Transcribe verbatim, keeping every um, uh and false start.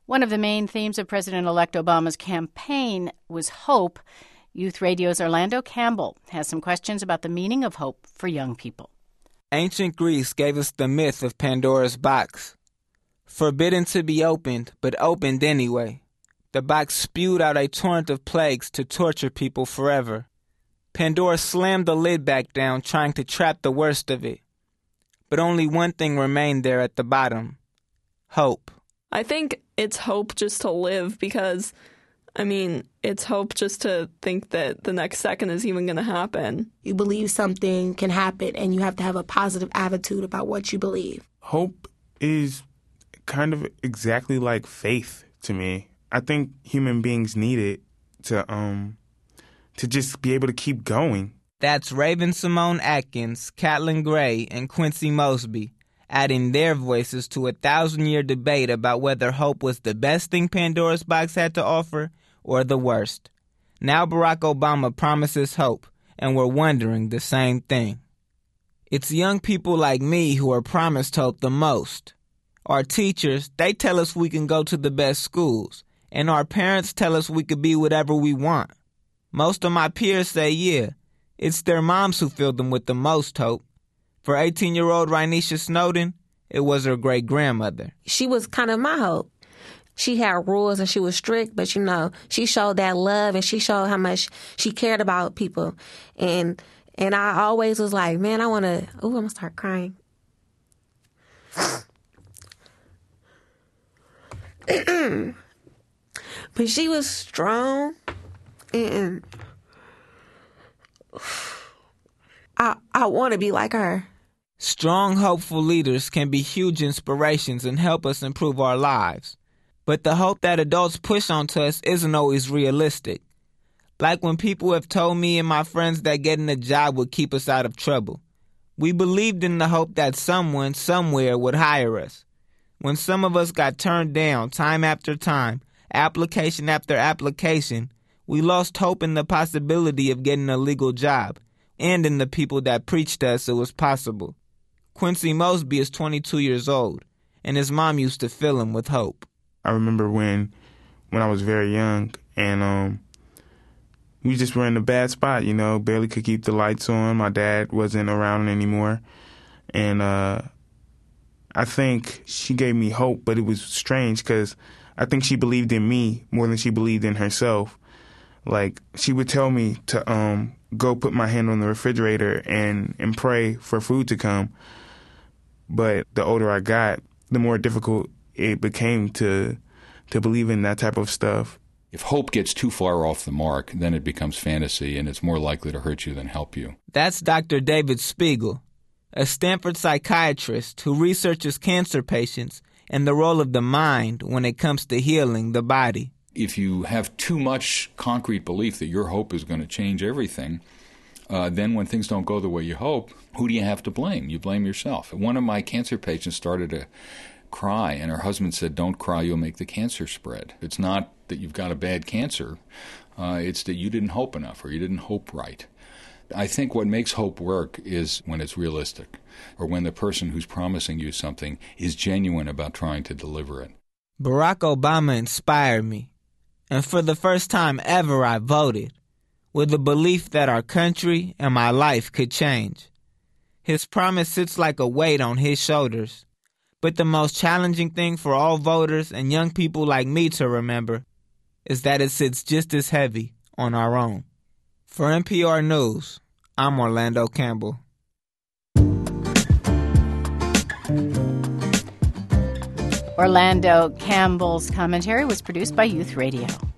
One of the main themes of President-elect Obama's campaign was hope. Youth Radio's Orlando Campbell has some questions about the meaning of hope for young people. Ancient Greece gave us the myth of Pandora's box. Forbidden to be opened, but opened anyway. The box spewed out a torrent of plagues to torture people forever. Pandora slammed the lid back down, trying to trap the worst of it. But only one thing remained there at the bottom: hope. I think it's hope just to live because, I mean, it's hope just to think that the next second is even going to happen. You believe something can happen, and you have to have a positive attitude about what you believe. Hope is kind of exactly like faith to me. I think human beings need it to um to just be able to keep going. That's Raven Simone Atkins, Catlin Gray, and Quincy Mosby, adding their voices to a thousand-year debate about whether hope was the best thing Pandora's box had to offer or the worst. Now Barack Obama promises hope, and we're wondering the same thing. It's young people like me who are promised hope the most. Our teachers, they tell us we can go to the best schools, and our parents tell us we could be whatever we want. Most of my peers say, yeah, it's their moms who fill them with the most hope. For eighteen-year-old Rhysha Snowden, it was her great-grandmother. She was kind of my hope. She had rules and she was strict, but, you know, she showed that love and she showed how much she cared about people. And and I always was like, man, I want to, ooh, I'm going to start crying. But she was strong and I I want to be like her. Strong, hopeful leaders can be huge inspirations and help us improve our lives. But the hope that adults push onto us isn't always realistic. Like when people have told me and my friends that getting a job would keep us out of trouble. We believed in the hope that someone, somewhere would hire us. When some of us got turned down time after time, application after application, we lost hope in the possibility of getting a legal job and in the people that preached to us it was possible. Quincy Mosby is twenty-two years old, and his mom used to fill him with hope. I remember when when I was very young, and um, we just were in a bad spot, you know, barely could keep the lights on. My dad wasn't around anymore, and uh, I think she gave me hope, but it was strange because I think she believed in me more than she believed in herself. Like, she would tell me to um, go put my hand on the refrigerator and, and pray for food to come. But the older I got, the more difficult it became to to believe in that type of stuff. If hope gets too far off the mark, then it becomes fantasy, and it's more likely to hurt you than help you. That's Doctor David Spiegel, a Stanford psychiatrist who researches cancer patients and the role of the mind when it comes to healing the body. If you have too much concrete belief that your hope is going to change everything, uh, then when things don't go the way you hope, who do you have to blame? You blame yourself. One of my cancer patients started to cry, and her husband said, "Don't cry, you'll make the cancer spread." It's not that you've got a bad cancer. Uh, it's that you didn't hope enough or you didn't hope right. I think what makes hope work is when it's realistic, or when the person who's promising you something is genuine about trying to deliver it. Barack Obama inspired me, and for the first time ever I voted, with the belief that our country and my life could change. His promise sits like a weight on his shoulders, but the most challenging thing for all voters and young people like me to remember is that it sits just as heavy on our own. For N P R News, I'm Orlando Campbell. Orlando Campbell's commentary was produced by Youth Radio.